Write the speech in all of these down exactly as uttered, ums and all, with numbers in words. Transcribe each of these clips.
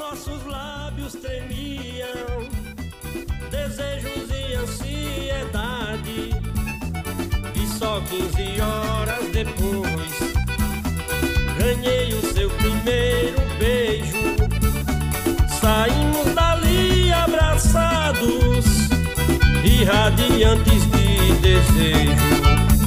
nossos lábios tremiam, desejos e ansiedade. E só quinze horas depois ganhei o seu primeiro beijo. Saímos dali abraçados e radiantes de desejo.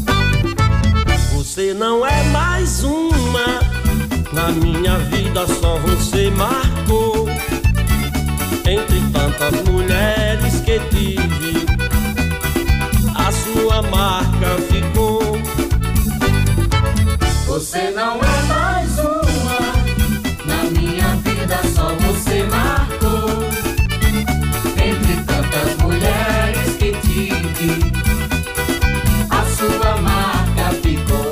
Você não é mais uma, na minha vida só você marcou. Entre tantas mulheres que tive, a sua marca ficou. Você não é mais uma, na minha vida só você marcou. Entre tantas mulheres que tive, a sua marca ficou.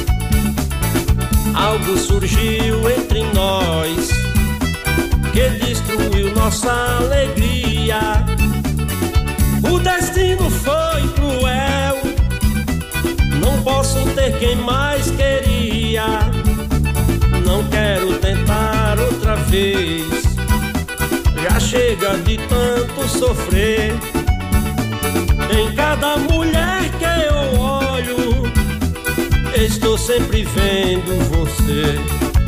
Algo surgiu entre nós que destruiu nossa alegria. O destino foi cruel, não posso ter quem mais queria. Não quero tentar outra vez, já chega de tanto sofrer. Em cada mulher que eu olho, estou sempre vendo você.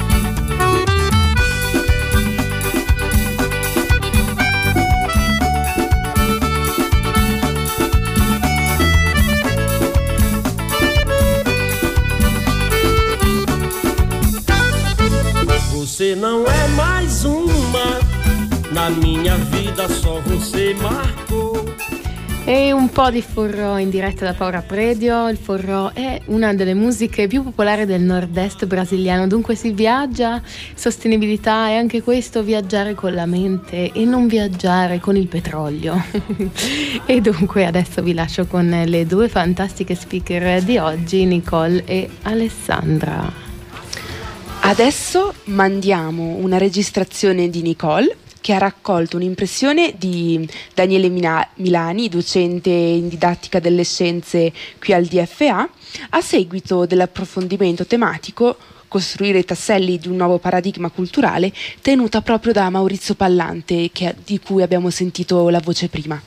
Você não é mais uma, na minha vida só você marcou. E un po' di Forró in diretta da Paura Predio. Il Forró è una delle musiche più popolari del nord-est brasiliano, dunque si viaggia, sostenibilità e anche questo, viaggiare con la mente e non viaggiare con il petrolio. E dunque adesso vi lascio con le due fantastiche speaker di oggi, Nicole e Alessandra. Adesso mandiamo una registrazione di Nicole, che ha raccolto un'impressione di Daniele Milani, docente in didattica delle scienze qui al D F A, a seguito dell'approfondimento tematico Costruire i tasselli di un nuovo paradigma culturale, tenuta proprio da Maurizio Pallante, che, di cui abbiamo sentito la voce prima.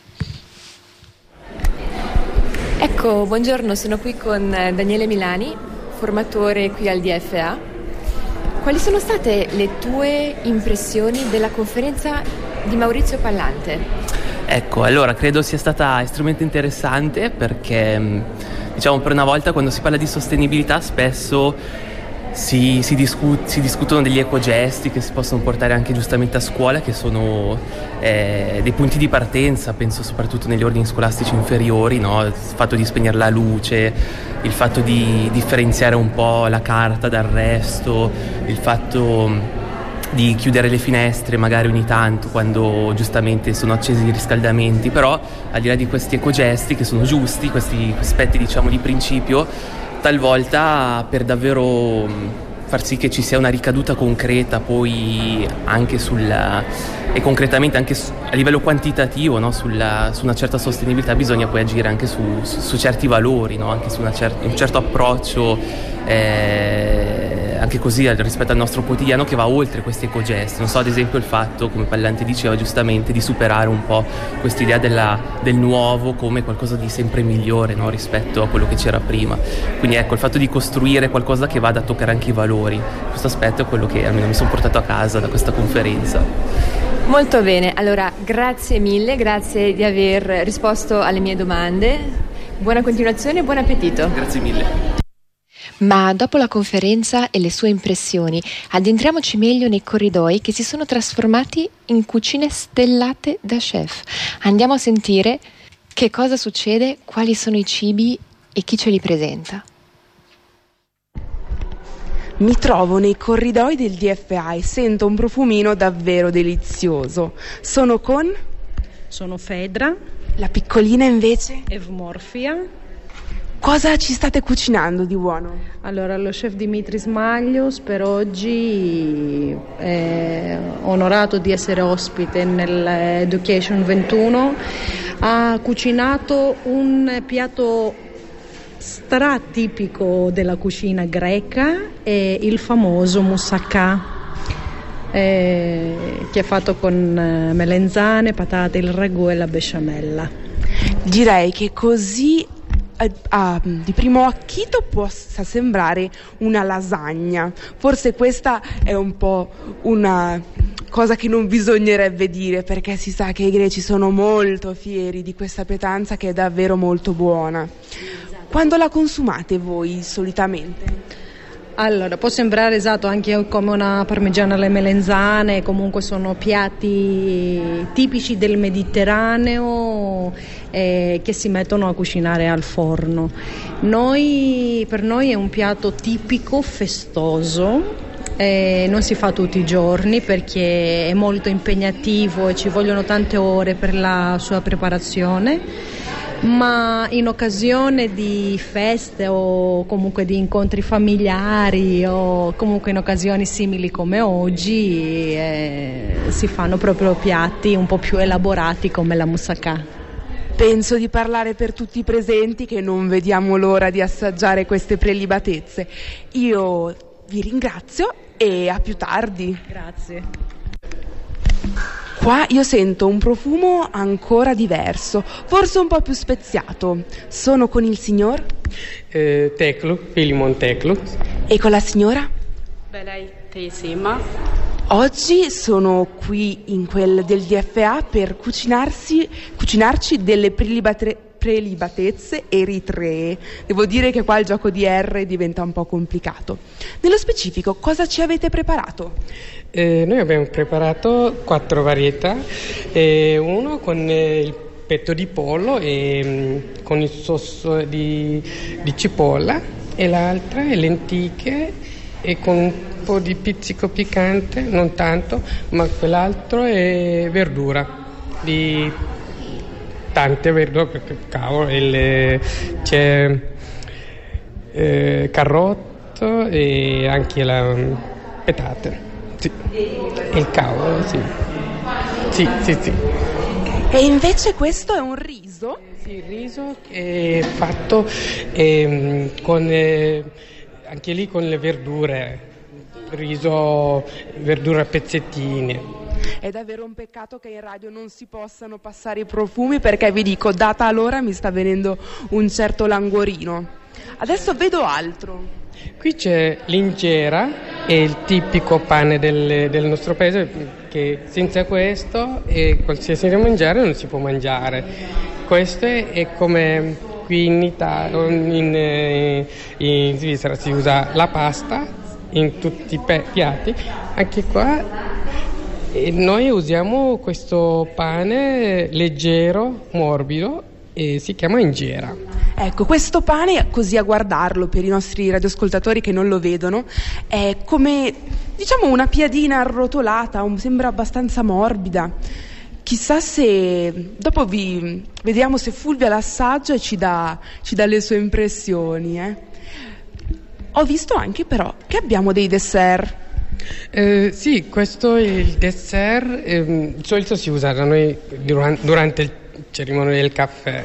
Ecco, buongiorno, sono qui con Daniele Milani, formatore qui al D F A. Quali sono state le tue impressioni della conferenza di Maurizio Pallante? Ecco, allora credo sia stata estremamente interessante perché, diciamo, per una volta quando si parla di sostenibilità spesso si, si, discu- si discutono degli ecogesti che si possono portare anche giustamente a scuola, che sono eh, dei punti di partenza, penso soprattutto negli ordini scolastici inferiori, no? Il fatto di spegnere la luce, il fatto di differenziare un po' la carta dal resto, il fatto di chiudere le finestre magari ogni tanto quando giustamente sono accesi i riscaldamenti. Però al di là di questi ecogesti che sono giusti, questi aspetti diciamo di principio, talvolta per davvero far sì che ci sia una ricaduta concreta poi anche sulla e concretamente anche su, a livello quantitativo, no? Sulla, su una certa sostenibilità bisogna poi agire anche su, su, su certi valori, no? Anche su una cer- un certo approccio eh, anche così rispetto al nostro quotidiano, che va oltre questi ecogesti. Non so, ad esempio il fatto, come Pallante diceva giustamente, di superare un po' quest'idea della, del nuovo come qualcosa di sempre migliore, no? Rispetto a quello che c'era prima. Quindi ecco, il fatto di costruire qualcosa che vada a toccare anche i valori, questo aspetto è quello che almeno mi sono portato a casa da questa conferenza. Molto bene, allora grazie mille, grazie di aver risposto alle mie domande. Buona continuazione e buon appetito. Grazie mille. Ma dopo la conferenza e le sue impressioni, addentriamoci meglio nei corridoi che si sono trasformati in cucine stellate da chef. Andiamo a sentire che cosa succede, quali sono i cibi e chi ce li presenta. Mi trovo nei corridoi del D F A e sento un profumino davvero delizioso. Sono con? Sono Fedra. La piccolina invece? Evmorfia. Cosa ci state cucinando di buono? Allora, lo chef Dimitris Maglios per oggi è onorato di essere ospite nell'Education ventuno. Ha cucinato un piatto stratipico della cucina greca, è il famoso moussaka. eh, che è fatto con eh, melenzane, patate, il ragù e la besciamella. Direi che così Ah, di primo acchito possa sembrare una lasagna. Forse questa è un po' una cosa che non bisognerebbe dire, perché si sa che i greci sono molto fieri di questa pietanza che è davvero molto buona. Quando la consumate voi solitamente? Allora, può sembrare esatto anche come una parmigiana alle melenzane, comunque sono piatti tipici del Mediterraneo eh, che si mettono a cucinare al forno. Noi, per noi è un piatto tipico, festoso, eh, non si fa tutti i giorni perché è molto impegnativo e ci vogliono tante ore per la sua preparazione. Ma in occasione di feste o comunque di incontri familiari o comunque in occasioni simili come oggi eh, si fanno proprio piatti un po' più elaborati come la moussaka. Penso di parlare per tutti i presenti che non vediamo l'ora di assaggiare queste prelibatezze. Io vi ringrazio e a più tardi. Grazie. Qua io sento un profumo ancora diverso, forse un po' più speziato. Sono con il signor? Eh, Teclu, Filimon Teclu. E con la signora? Belei Teisima. Oggi sono qui in quel del D F A per cucinarsi, cucinarci delle prelibate, prelibatezze eritree. Devo dire che qua il gioco di R diventa un po' complicato. Nello specifico, cosa ci avete preparato? Eh, noi abbiamo preparato quattro varietà, eh, uno con eh, il petto di pollo e mh, con il sosso di, di cipolla e l'altra è lenticchie e con un po' di pizzico piccante, non tanto, ma quell'altro è verdura, di tante verdure, perché cavolo, il, c'è eh, carotto e anche la patate. Sì. Il cavolo, sì. Sì, sì, sì. E invece questo è un riso? Sì, il riso è fatto eh, con eh, anche lì con le verdure, riso, verdure a pezzettini. È davvero un peccato che in radio non si possano passare i profumi, perché vi dico, data l'ora mi sta venendo un certo languorino. Adesso vedo altro. Qui c'è l'injera, è il tipico pane del, del nostro paese, che senza questo e qualsiasi da mangiare non si può mangiare. Questo è come qui in Italia, in, in Svizzera si usa la pasta in tutti i piatti, anche qua e noi usiamo questo pane leggero, morbido, e si chiama injera. Ecco, questo pane, così a guardarlo per i nostri radioascoltatori che non lo vedono, è come, diciamo, una piadina arrotolata, un, sembra abbastanza morbida. Chissà se dopo vi vediamo se Fulvia l'assaggia e ci dà, ci dà le sue impressioni. Eh. Ho visto anche però che abbiamo dei dessert. Eh, sì, questo è il dessert, eh, di solito si usa da noi durante, durante il cerimonia del caffè,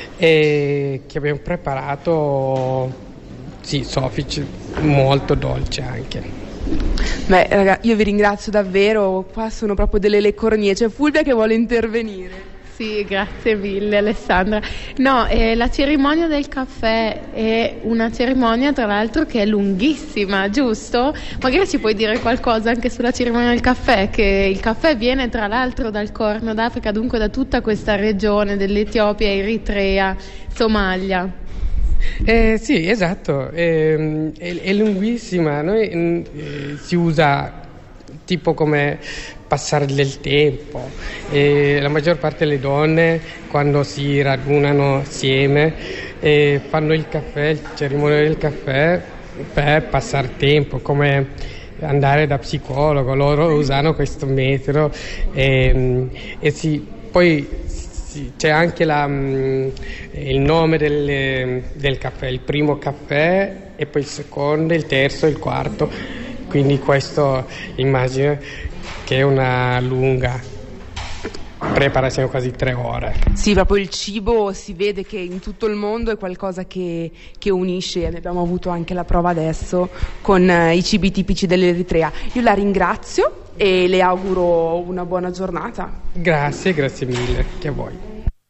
e che abbiamo preparato, sì, soffice, molto dolce anche. Beh, raga, io vi ringrazio davvero, qua sono proprio delle leccornie. C'è Fulvia che vuole intervenire. Sì, grazie mille Alessandra. No, eh, la cerimonia del caffè è una cerimonia tra l'altro che è lunghissima, giusto? Magari ci puoi dire qualcosa anche sulla cerimonia del caffè, che il caffè viene tra l'altro dal Corno d'Africa, dunque da tutta questa regione dell'Etiopia, Eritrea, Somalia. Eh, sì, esatto, eh, è, è lunghissima, noi eh, si usa tipo come passare del tempo, e la maggior parte delle donne quando si radunano assieme eh, fanno il caffè, il cerimonia del caffè per passare tempo, come andare da psicologo, loro usano questo metodo e, e si, poi si, c'è anche la, il nome del, del caffè, il primo caffè e poi il secondo, il terzo e il quarto, quindi questo immagino che è una lunga. preparazione quasi tre ore. Sì, proprio il cibo si vede che in tutto il mondo è qualcosa che, che unisce, e ne abbiamo avuto anche la prova adesso con eh, i cibi tipici dell'Eritrea. Io la ringrazio e le auguro una buona giornata. Grazie, grazie mille, che a voi.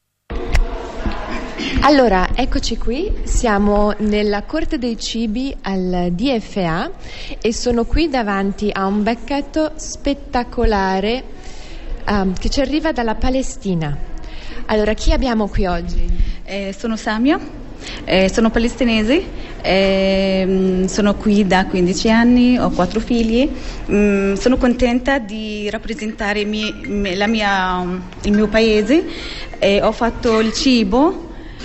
Allora, eccoci qui, siamo nella Corte dei Cibi al D F A e sono qui davanti a un banchetto spettacolare um, che ci arriva dalla Palestina. Allora, chi abbiamo qui oggi? Eh, sono Samia, eh, sono palestinese, eh, sono qui da quindici anni, ho quattro figli, mm, sono contenta di rappresentare mi, la mia, il mio paese, eh, ho fatto il cibo.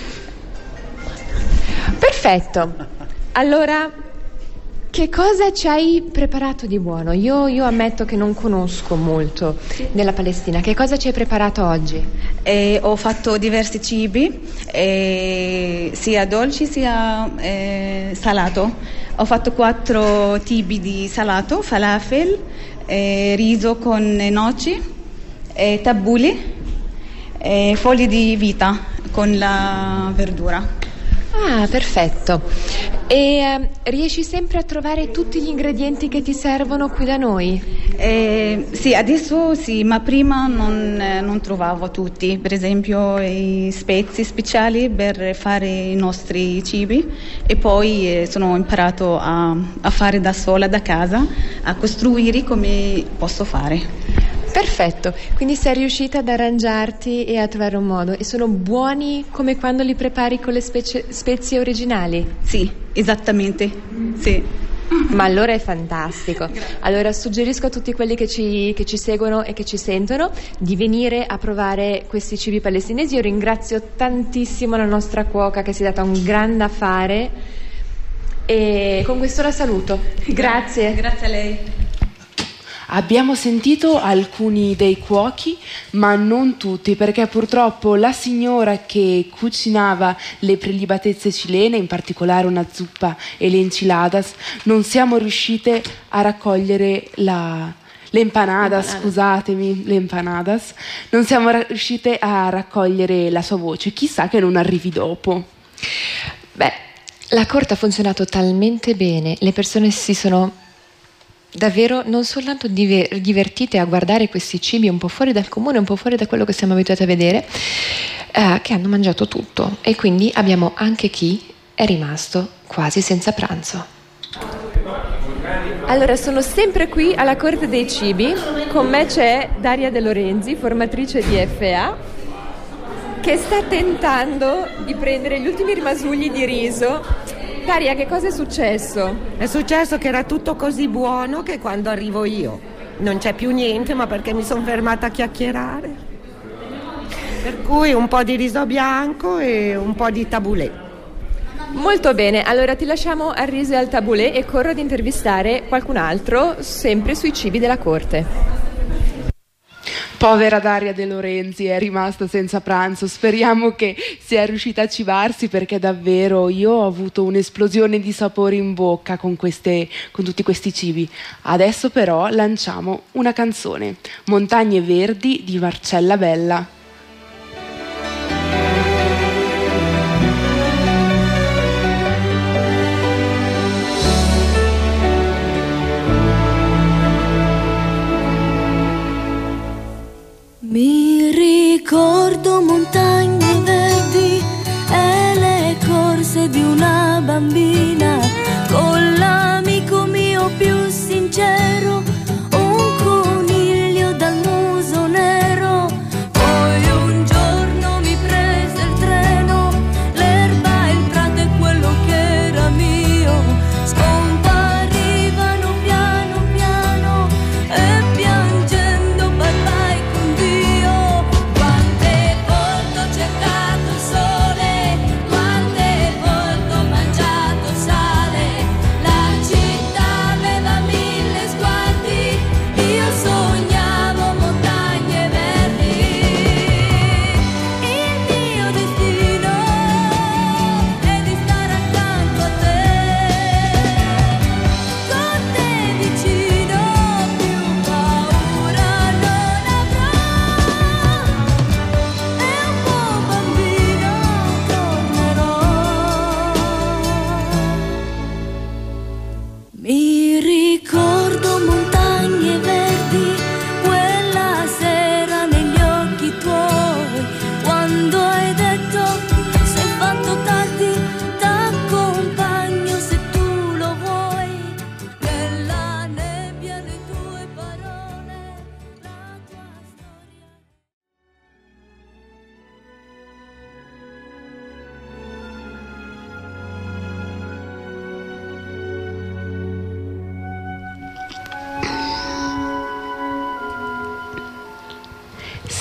Perfetto, allora che cosa ci hai preparato di buono? Io, io ammetto che non conosco molto della Palestina, che cosa ci hai preparato oggi? Eh, ho fatto diversi cibi, eh, sia dolci sia eh, salato. Ho fatto quattro tipi di salato: falafel, eh, riso con noci, eh, tabbouleh, eh, foglie di vita con la verdura. Ah, perfetto. E eh, riesci sempre a trovare tutti gli ingredienti che ti servono qui da noi? Eh, sì, adesso sì, ma prima non, eh, non trovavo tutti. Per esempio i spezie speciali per fare i nostri cibi, e poi eh, sono imparato a, a fare da sola da casa, a costruire come posso fare. Perfetto, quindi sei riuscita ad arrangiarti e a trovare un modo. E sono buoni come quando li prepari con le specie, spezie originali? Sì, esattamente, sì. Ma allora è fantastico. Allora suggerisco a tutti quelli che ci, che ci seguono e che ci sentono di venire a provare questi cibi palestinesi. Io ringrazio tantissimo la nostra cuoca che si è data un grande affare, e con questo la saluto. Grazie. Grazie a lei. Abbiamo sentito alcuni dei cuochi, ma non tutti, perché purtroppo la signora che cucinava le prelibatezze cilene, in particolare una zuppa e le enchiladas, non siamo riuscite a raccogliere la... le empanadas, Empanada. scusatemi, le empanadas, non siamo riuscite a raccogliere la sua voce. Chissà che non arrivi dopo. Beh, la corte ha funzionato talmente bene, le persone si sono davvero non soltanto diver- divertite a guardare questi cibi un po' fuori dal comune, un po' fuori da quello che siamo abituati a vedere, eh, che hanno mangiato tutto, e quindi abbiamo anche chi è rimasto quasi senza pranzo. Allora, sono sempre qui alla Corte dei Cibi, con me c'è Daria De Lorenzi, formatrice di F A, che sta tentando di prendere gli ultimi rimasugli di riso. Daria, che cosa è successo? È successo che era tutto così buono che quando arrivo io non c'è più niente, ma perché mi sono fermata a chiacchierare. Per cui un po' di riso bianco e un po' di tabbouleh. Molto bene, allora ti lasciamo al riso e al tabbouleh e corro ad intervistare qualcun altro sempre sui cibi della corte. Povera Daria De Lorenzi, è rimasta senza pranzo. Speriamo che sia riuscita a cibarsi, perché davvero io ho avuto un'esplosione di sapori in bocca con, queste, con tutti questi cibi. Adesso però lanciamo una canzone, Montagne Verdi di Marcella Bella. Mi ricordo montagne verdi e le corse di una bambina con l'amico mio più sincero, un coniglio dal muso nero. Poi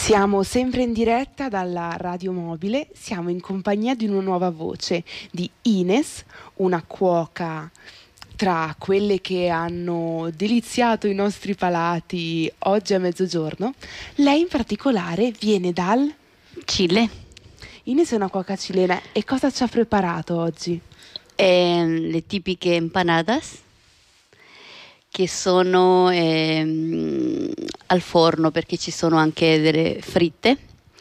Siamo sempre in diretta dalla radio mobile, siamo in compagnia di una nuova voce, di Ines, una cuoca tra quelle che hanno deliziato i nostri palati oggi a mezzogiorno. Lei in particolare viene dal Cile. Ines è una cuoca cilena e cosa ci ha preparato oggi? Eh, le tipiche empanadas, che sono ehm, al forno, perché ci sono anche delle fritte,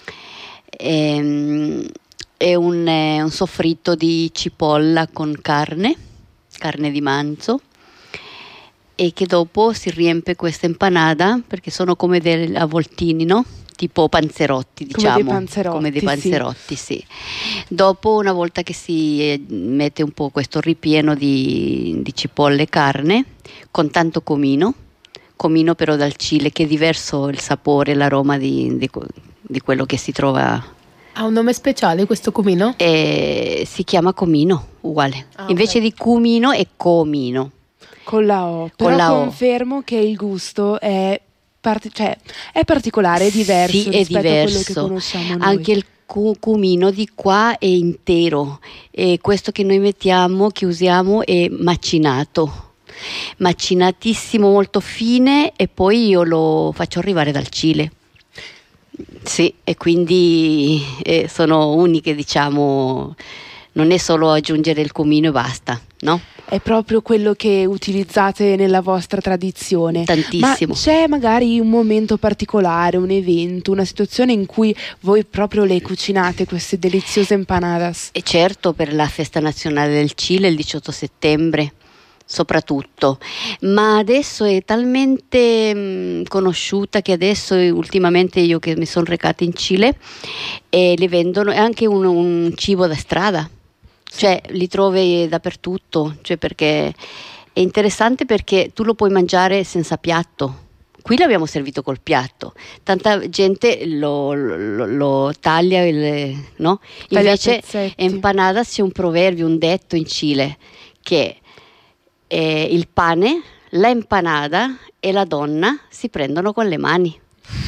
ehm, e un, eh, un soffritto di cipolla con carne, carne di manzo, e che dopo si riempie questa empanada, perché sono come dei avvoltini, no? Tipo panzerotti, diciamo, come dei panzerotti, come dei panzerotti sì. sì. Dopo, una volta che si mette un po' questo ripieno di, di cipolle e carne, con tanto comino, comino però dal Cile, che è diverso il sapore, l'aroma di, di, di quello che si trova. Ha un nome speciale questo comino? E si chiama comino, uguale. Ah, invece okay. di cumino è comino. Con la O. Però la confermo O. che il gusto è Part- cioè, è particolare, è diverso sì, rispetto è diverso. a quello che conosciamo noi. Anche il cu- cumino di qua è intero, e questo che noi mettiamo, che usiamo, è macinato, macinatissimo, molto fine, e poi io lo faccio arrivare dal Cile. Sì, e quindi eh, sono uniche, diciamo, non è solo aggiungere il cumino e basta, no? È proprio quello che utilizzate nella vostra tradizione. Tantissimo. Ma c'è magari un momento particolare, un evento, una situazione in cui voi proprio le cucinate queste deliziose empanadas? E certo, per la festa nazionale del Cile, il diciotto settembre, soprattutto. Ma adesso è talmente mh, conosciuta che adesso, ultimamente, io che mi sono recata in Cile, e le vendono, è anche un, un cibo da strada. Cioè li trovi dappertutto, cioè, perché è interessante, perché tu lo puoi mangiare senza piatto. Qui l'abbiamo servito col piatto, tanta gente lo, lo, lo taglia, il, no? Invece empanadas, c'è un proverbio, un detto in Cile, che eh, il pane, la empanada e la donna si prendono con le mani.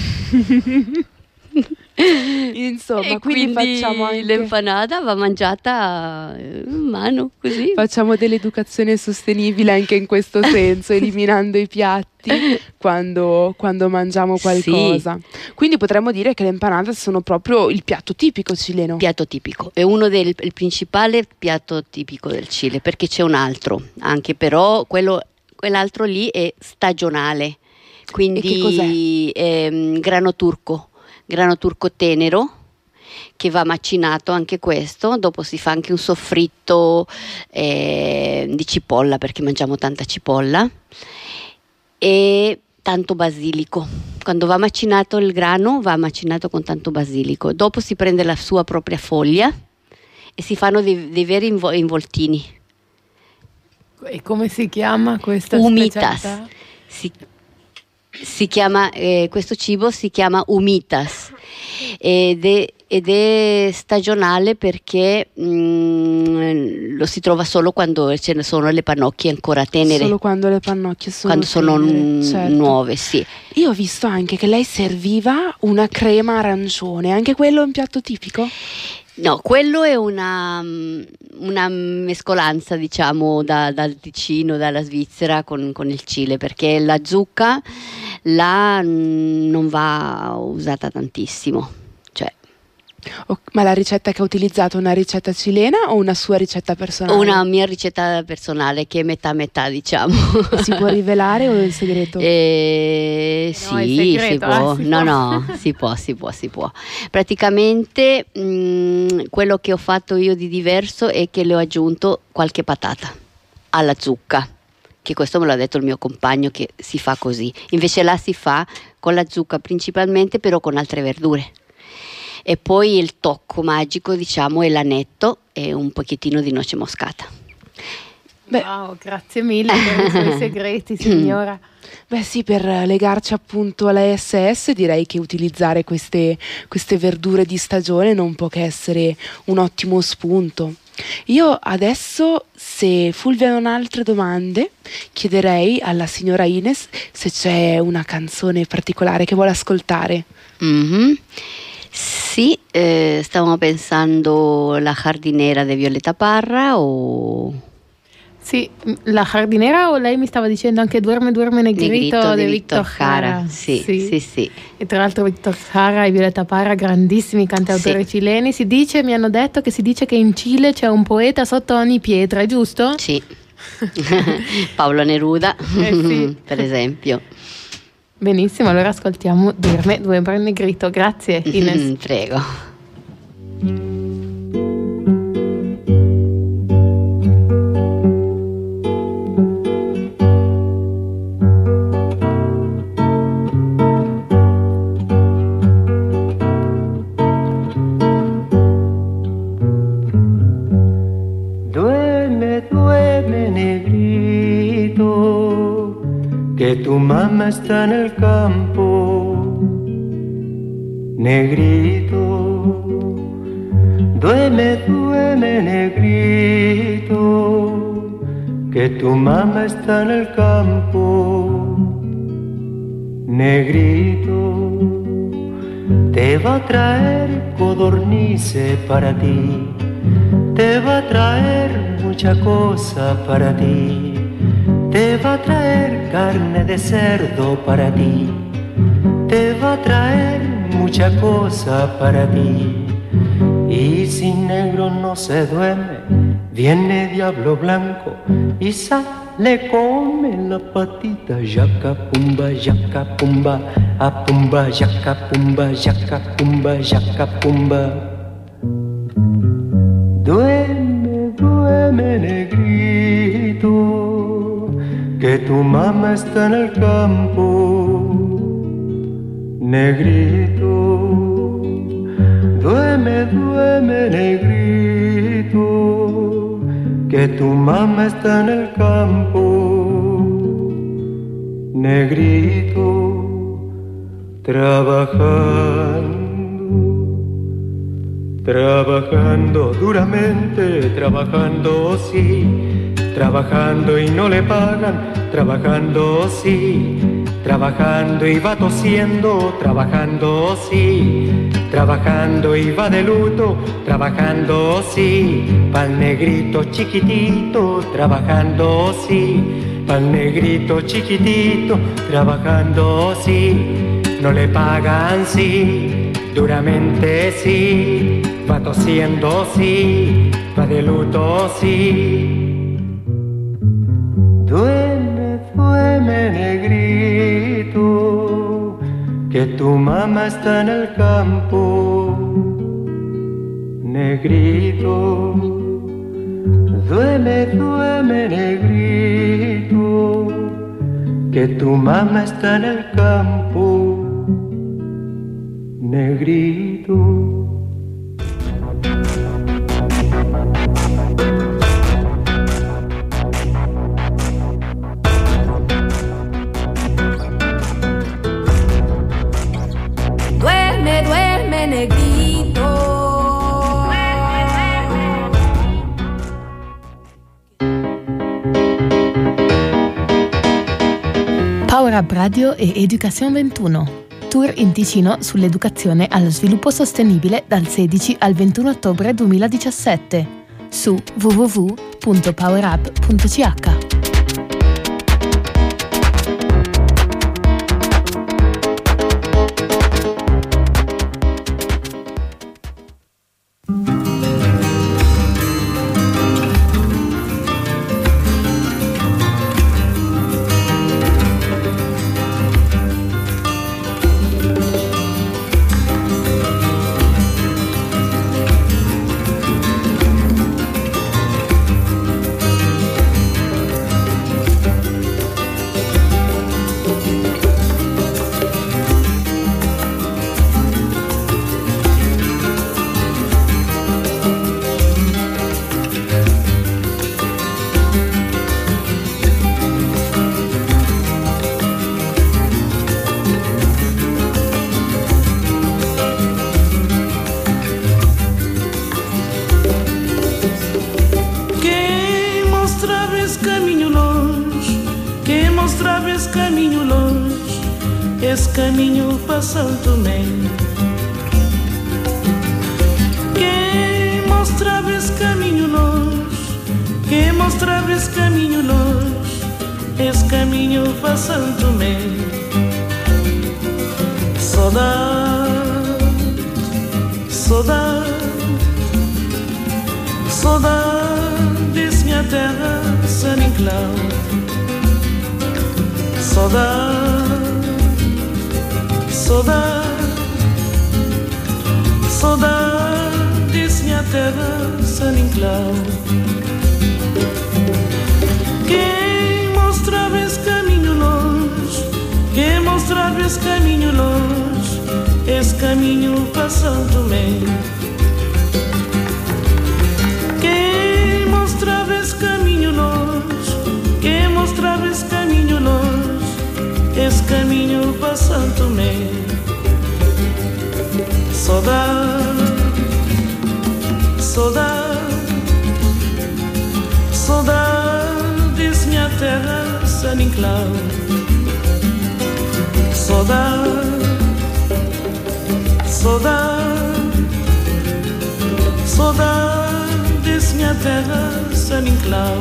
Insomma, e quindi, quindi facciamo anche l'empanada va mangiata in mano, così. Facciamo dell'educazione sostenibile anche in questo senso, eliminando i piatti quando, quando mangiamo qualcosa. Sì. Quindi potremmo dire che le empanadas sono proprio il piatto tipico cileno. Piatto tipico, è uno del il principale piatto tipico del Cile, perché c'è un altro, anche però quello, quell'altro lì è stagionale. Quindi e che cos'è? È, grano turco. grano turco tenero, che va macinato anche questo. Dopo si fa anche un soffritto eh, di cipolla, perché mangiamo tanta cipolla, e tanto basilico. Quando va macinato il grano, va macinato con tanto basilico. Dopo si prende la sua propria foglia e si fanno dei, dei veri invo- involtini. E come si chiama questa Humitas. specialità? Si Si chiama, eh, questo cibo si chiama humitas, ed è, ed è stagionale, perché mh, lo si trova solo quando ce ne sono le pannocchie ancora tenere. Solo quando le pannocchie sono quando sono tenere, certo. nuove, sì. Io ho visto anche che lei serviva una crema arancione, anche quello è un piatto tipico? No, quello è una, una mescolanza, diciamo, da, dal Ticino, dalla Svizzera con, con il Cile, perché la zucca là non va usata tantissimo. Cioè. Oh, ma la ricetta che ha utilizzato è una ricetta cilena o una sua ricetta personale? Una mia ricetta personale, che è metà metà, diciamo. Si può rivelare o è il segreto? Eh, no, sì, segreto, si può. Eh, si no, può. no, si può, si può, si può. Praticamente mh, quello che ho fatto io di diverso è che le ho aggiunto qualche patata alla zucca, che questo me l'ha detto il mio compagno, che si fa così. Invece là si fa con la zucca principalmente, però con altre verdure. E poi il tocco magico, diciamo, è l'anetto e un pochettino di noce moscata. Beh, wow, grazie mille per i suoi segreti, signora. Beh sì, per legarci appunto alla S S direi che utilizzare queste, queste verdure di stagione non può che essere un ottimo spunto. Io adesso, se Fulvia non ha altre domande, chiederei alla signora Ines se c'è una canzone particolare che vuole ascoltare. Mm-hmm. Sì, eh, stavamo pensando La Jardinera di Violeta Parra o... Sì, La Jardinera, o lei mi stava dicendo anche Duerme, Duerme Negrito, Negrito di di Victor Victor Jara. Jara. Sì, sì, sì, sì. E tra l'altro Victor Jara e Violeta Parra, grandissimi cantautori Sì. cileni. Si dice, mi hanno detto che si dice che in Cile c'è un poeta sotto ogni pietra, è giusto? Sì. Paolo Neruda, Eh sì. per esempio. Benissimo, allora ascoltiamo Duerme, Duerme Negrito. Grazie Ines. Prego. Que tu mamá está en el campo, negrito. Duerme, duerme, negrito. Que tu mamá está en el campo, negrito. Te va a traer codornices para ti, te va a traer mucha cosa para ti. Te va a traer carne de cerdo para ti, te va a traer mucha cosa para ti. Y si negro no se duerme, viene diablo blanco y sale, come la patita. Yaca pumba, yaca pumba, a pumba, yaca pumba, yaca pumba, yaca pumba. Duerme, duerme, negrito. Que tu mamá está en el campo, negrito. Duerme, duerme, negrito. Que tu mamá está en el campo, negrito. Trabajando, trabajando duramente, trabajando sí. Trabajando y no le pagan, trabajando sí, trabajando y va tosiendo, trabajando sí, trabajando y va de luto, trabajando sí, pa'l negrito chiquitito, trabajando sí, pa'l negrito chiquitito, trabajando sí, no le pagan sí, duramente sí, va tosiendo sí, va de luto sí. Duerme, duerme, negrito, que tu mamá está en el campo, negrito. Duerme, duerme, negrito, que tu mamá está en el campo, negrito. Power Up Radio e Education ventuno. Tour in Ticino sull'educazione allo sviluppo sostenibile dal sedici al ventuno ottobre duemiladiciassette su w w w punto power up punto c h. mostrava esse caminho longe, esse caminho para São Tomé. Quem mostrava esse caminho longe, quem mostrava esse caminho longe, esse caminho para São Tomé. Saudade, saudade, saudade desse minha terra, São Nicolau. Saudade, saudade, saudade desse minha terra, São Nicolau. Quem mostrava esse caminho longe, quem mostrava esse caminho longe, esse caminho para São Tomé. Quem mostrava esse caminho longe, quem mostrava esse caminho longe, esse caminho para São Tomé. Saudade, saudade, saudade desse minha terra, São Nicolau. Saudade, saudade, saudade desse minha terra, São Nicolau.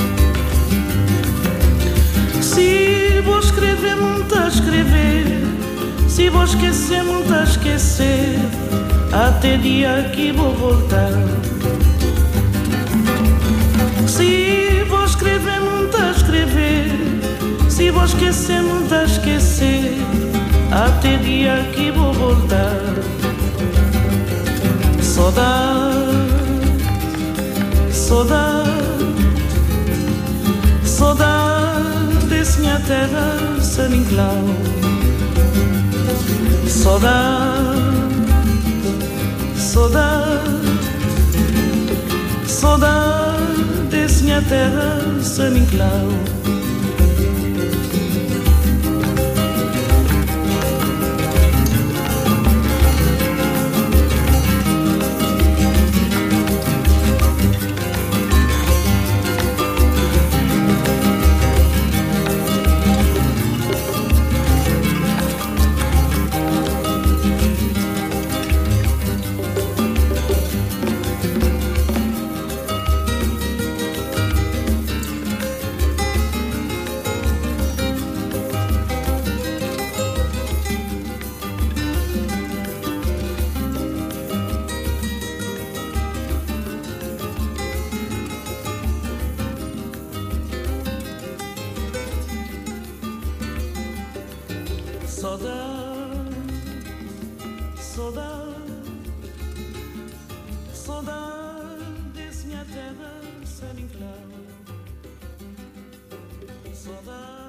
Se vou escrever, muito a escrever, se vou esquecer, muito a esquecer, até dia que vou voltar. Se vou escrever, muito a escrever, se vou esquecer, muito a esquecer, até dia que vou voltar. Saudade, saudade, saudade desse minha terra, São Nicolau. Saudade, saudade, saudade desse minha terra, São Nicolau. Saudade, saudade, saudade desse minha terra, São Nicolau. Saudade.